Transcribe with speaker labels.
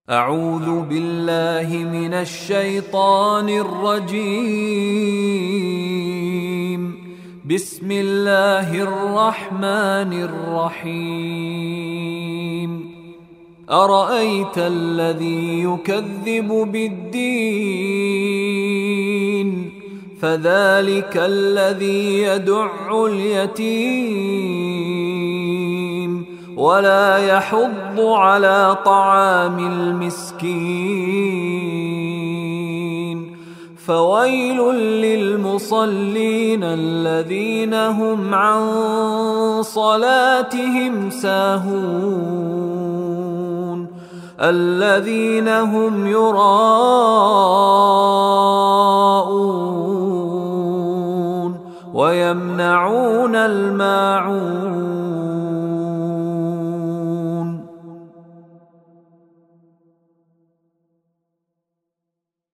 Speaker 1: أعوذ بالله من الشيطان الرجيم. بسم الله الرحمن الرحيم. أرأيت الذي يكذب بالدين فذلك الذي يدع اليتيم ولا يحض على طعام المسكين فويل للمصلين الذين هم عن صلاتهم ساهون الذين هم يراءون ويمنعون الماعون